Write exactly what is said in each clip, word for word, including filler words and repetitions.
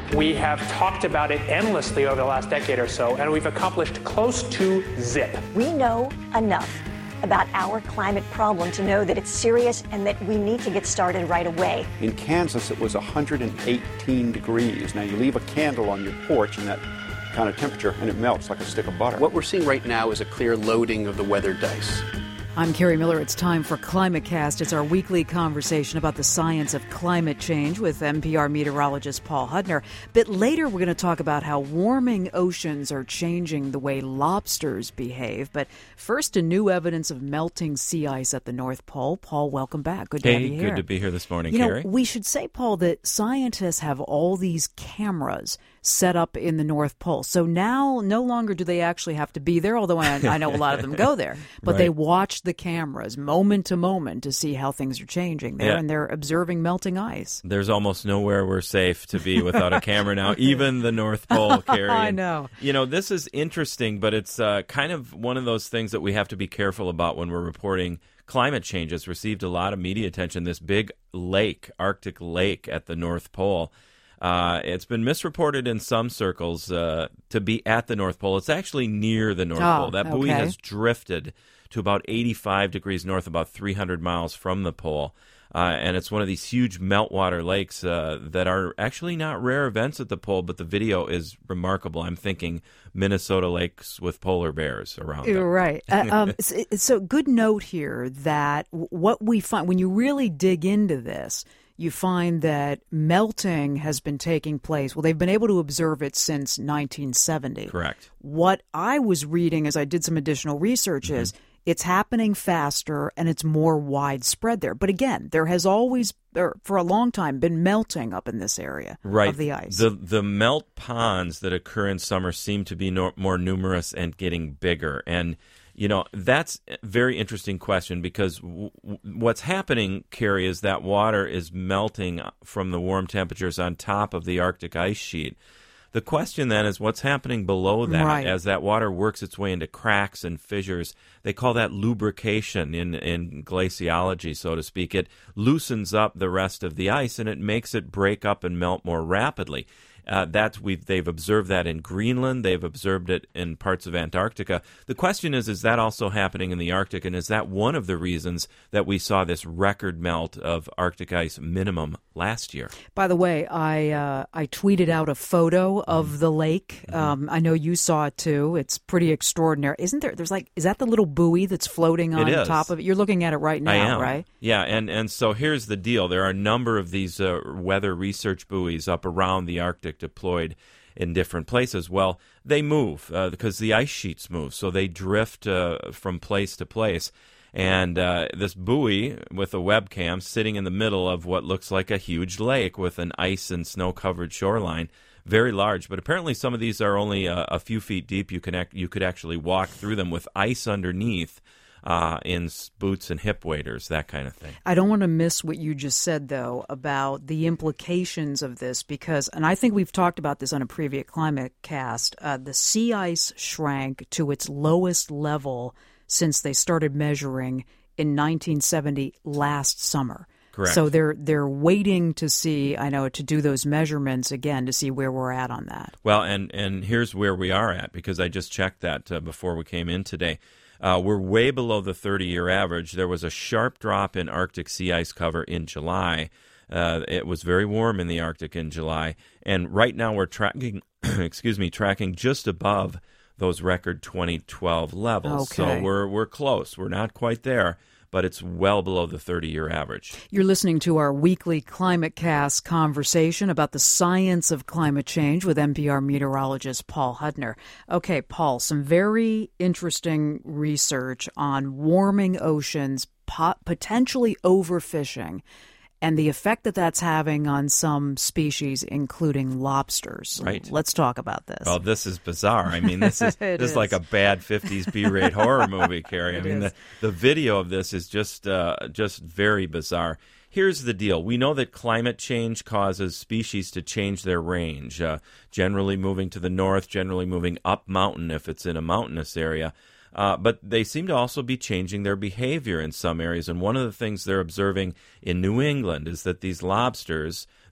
We have talked about it endlessly over the last decade or so, and we've accomplished close to zip. We know enough about our climate problem to know that it's serious and that we need to get started right away. In Kansas, it was one hundred eighteen degrees. Now, you leave a candle on your porch in that kind of temperature, and it melts like a stick of butter. What we're seeing right now is a clear loading of the weather dice. I'm Carrie Miller. It's time for ClimateCast. It's our weekly conversation about the science of climate change with N P R meteorologist Paul Hudner. A bit later, we're going to talk about how warming oceans are changing the way lobsters behave. But first, a new evidence of melting sea ice at the North Pole. Paul, welcome back. Good to hey, have you here. Good to be here this morning, you Carrie. know, we should say, Paul, that scientists have all these cameras set up in the North Pole. So now no longer do they actually have to be there, although I, I know a lot of them go there. But right. They watch the cameras moment to moment to see how things are changing there, yeah. and they're observing melting ice. There's almost nowhere we're safe to be without a camera now, even the North Pole, Carrie. I and, know. You know, this is interesting, but it's uh, kind of one of those things that we have to be careful about when we're reporting climate change. It's received a lot of media attention, this big lake, Arctic lake at the North Pole. Uh, it's been misreported in some circles uh, to be at the North Pole. It's actually near the North oh, Pole. That okay. buoy has drifted to about eighty-five degrees north, about three hundred miles from the pole. Uh, and it's one of these huge meltwater lakes uh, that are actually not rare events at the pole, but the video is remarkable. I'm thinking Minnesota lakes with polar bears around them. Right. uh, um, so, so good note here that what we find, when you really dig into this, you find that melting has been taking place. Well, they've been able to observe it since nineteen seventy. Correct. What I was reading as I did some additional research mm-hmm. is it's happening faster and it's more widespread there. But again, there has always, or for a long time, been melting up in this area right. of the ice. The the melt ponds that occur in summer seem to be no, more numerous and getting bigger. And you know, that's a very interesting question because w- w- what's happening, Carrie, is that water is melting from the warm temperatures on top of the Arctic ice sheet. The question then is what's happening below that right. as that water works its way into cracks and fissures. They call that lubrication in, in glaciology, so to speak. It loosens up the rest of the ice and it makes it break up and melt more rapidly. Uh, that's we've they've observed that in Greenland. They've observed it in parts of Antarctica. The question is, is that also happening in the Arctic? And is that one of the reasons that we saw this record melt of Arctic ice minimum last year? By the way, I uh, I tweeted out a photo of mm-hmm. the lake. Mm-hmm. Um, I know you saw it too. It's pretty extraordinary, isn't there? There's like, is that the little buoy that's floating on top of it? You're looking at it right now, I am. right? Yeah, and and so here's the deal. There are a number of these uh, weather research buoys up around the Arctic deployed in different places. Well, they move uh, because the ice sheets move, so they drift uh, from place to place. And uh, this buoy with a webcam sitting in the middle of what looks like a huge lake with an ice and snow-covered shoreline, very large. But apparently some of these are only a, a few feet deep. You can act, you could actually walk through them with ice underneath. Uh, in boots and hip waders, that kind of thing. I don't want to miss what you just said, though, about the implications of this, because, and I think we've talked about this on a previous climate cast, uh, the sea ice shrank to its lowest level since they started measuring in nineteen seventy last summer. Correct. So they're they're waiting to see, I know, to do those measurements again to see where we're at on that. Well, and, and here's where we are at, because I just checked that uh, before we came in today. Uh, we're way below the thirty-year average. There was a sharp drop in Arctic sea ice cover in July. Uh, it was very warm in the Arctic in July, and right now we're tracking, excuse me, tracking just above those record twenty twelve levels. Okay. So we're we're close. We're not quite there, but it's well below the thirty-year average. You're listening to our weekly ClimateCast conversation about the science of climate change with N P R meteorologist Paul Hudner. Okay, Paul, some very interesting research on warming oceans, pot- potentially overfishing, and the effect that that's having on some species, including lobsters. Right. Let's talk about this. Well, this is bizarre. I mean, this is this is. is like a bad fifties B-rate horror movie, Carrie. I mean, the, the video of this is just uh, just very bizarre. Here's the deal. We know that climate change causes species to change their range, uh, generally moving to the north, generally moving up mountain if it's in a mountainous area. Uh, but they seem to also be changing their behavior in some areas. And one of the things they're observing in New England is that these lobsters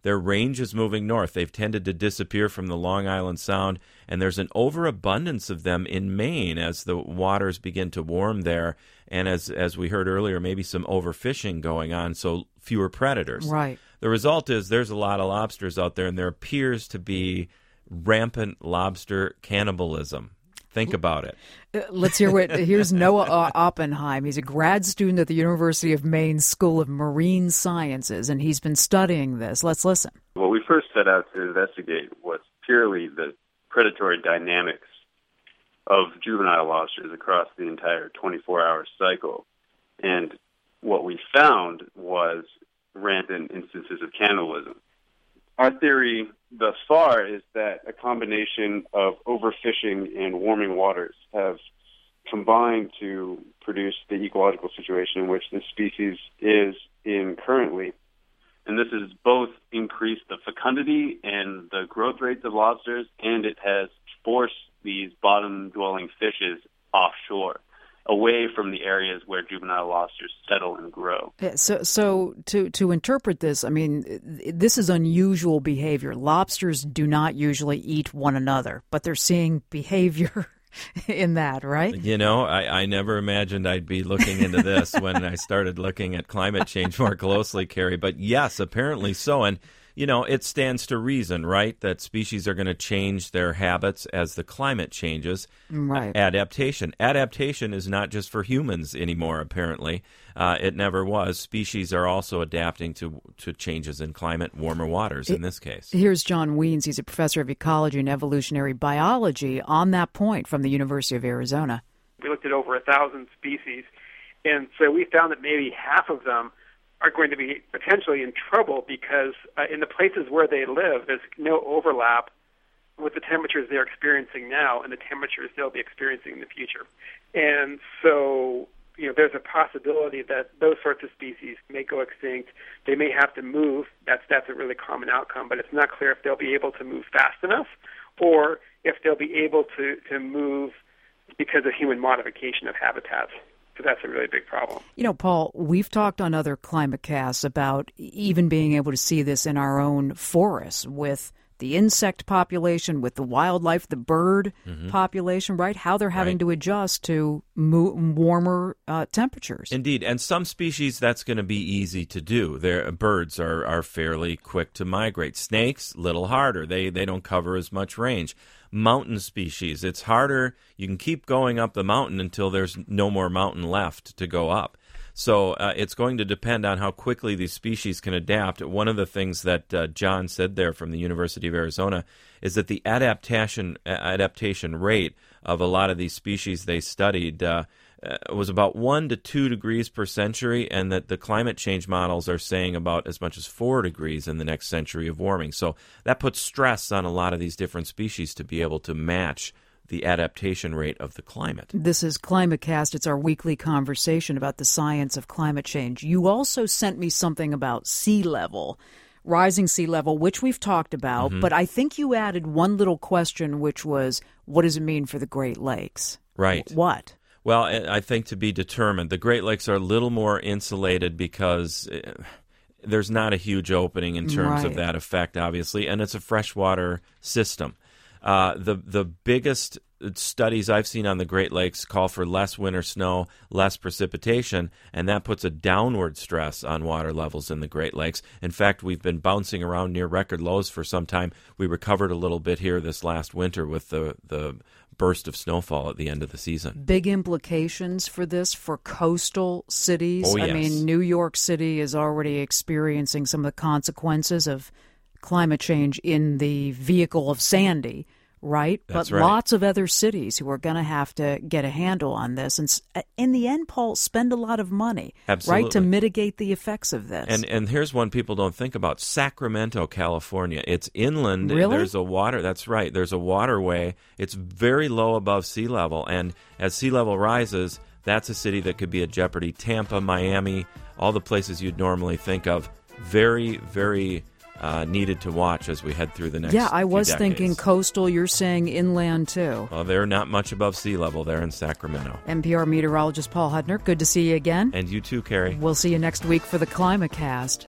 Their range is moving north. They've tended to disappear from the Long Island Sound, and there's an overabundance of them in Maine as the waters begin to warm there, and as as we heard earlier, maybe some overfishing going on, so fewer predators. Right. The result is there's a lot of lobsters out there, and there appears to be rampant lobster cannibalism. Think about it. Uh, let's hear what. Here's Noah uh, Oppenheim. He's a grad student at the University of Maine School of Marine Sciences, and he's been studying this. Let's listen. What we first set out to investigate was purely the predatory dynamics of juvenile lobsters across the entire twenty-four hour cycle. And what we found was rampant instances of cannibalism. Our theory thus far is that a combination of overfishing and warming waters have combined to produce the ecological situation in which this species is in currently. And this has both increased the fecundity and the growth rates of lobsters, and it has forced these bottom-dwelling fishes offshore, away from the areas where juvenile lobsters settle and grow. So, so to to interpret this, I mean, this is unusual behavior. Lobsters do not usually eat one another, but they're seeing behavior in that, right? You know, I, I never imagined I'd be looking into this when I started looking at climate change more closely, Carrie. But yes, apparently so. And you know, it stands to reason, right, that species are going to change their habits as the climate changes. Right. Adaptation. Adaptation is not just for humans anymore, apparently. Uh, it never was. Species are also adapting to, to changes in climate, warmer waters in this case. Here's John Wiens. He's a professor of ecology and evolutionary biology on that point from the University of Arizona. We looked at over a thousand species, and so we found that maybe half of them are going to be potentially in trouble because uh, in the places where they live, there's no overlap with the temperatures they're experiencing now and the temperatures they'll be experiencing in the future. And so, you know, there's a possibility that those sorts of species may go extinct. They may have to move. That's that's a really common outcome, but it's not clear if they'll be able to move fast enough or if they'll be able to, to move because of human modification of habitats. So that's a really big problem. You know, Paul, we've talked on other climate casts about even being able to see this in our own forests with the insect population, with the wildlife, the bird mm-hmm. population, right? How they're having right. to adjust to mo- warmer uh, temperatures. Indeed. And some species, that's going to be easy to do. Their birds are, are fairly quick to migrate. Snakes, little harder. They, they don't cover as much range. Mountain species, it's harder. You can keep going up the mountain until there's no more mountain left to go up. So uh, it's going to depend on how quickly these species can adapt. One of the things that uh, John said there from the University of Arizona is that the adaptation adaptation rate of a lot of these species they studied uh, uh, was about one to two degrees per century, and that the climate change models are saying about as much as four degrees in the next century of warming. So that puts stress on a lot of these different species to be able to match the adaptation rate of the climate. This is ClimateCast. It's our weekly conversation about the science of climate change. You also sent me something about sea level, rising sea level, which we've talked about, mm-hmm. but I think you added one little question, which was, what does it mean for the Great Lakes? Right. What? Well, I think to be determined. The Great Lakes are a little more insulated because there's not a huge opening in terms right. of that effect, obviously, and it's a freshwater system. Uh, the the biggest studies I've seen on the Great Lakes call for less winter snow, less precipitation, and that puts a downward stress on water levels in the Great Lakes. In fact, we've been bouncing around near record lows for some time. We recovered a little bit here this last winter with the, the burst of snowfall at the end of the season. Big implications for this for coastal cities. Oh, yes. I mean, New York City is already experiencing some of the consequences of climate change in the vehicle of Sandy, right? That's but right. Lots of other cities who are going to have to get a handle on this. And in the end, Paul, spend a lot of money, Absolutely. right, to mitigate the effects of this. And and here's one people don't think about. Sacramento, California. It's inland. Really? There's a water, that's right. There's a waterway. It's very low above sea level. And as sea level rises, that's a city that could be at jeopardy. Tampa, Miami, all the places you'd normally think of. Very, very Uh, needed to watch as we head through the next Yeah, I was few thinking decades. Coastal. You're saying inland, too. Well, they're not much above sea level there in Sacramento. N P R meteorologist Paul Hudner, good to see you again. And you too, Carrie. We'll see you next week for the ClimateCast.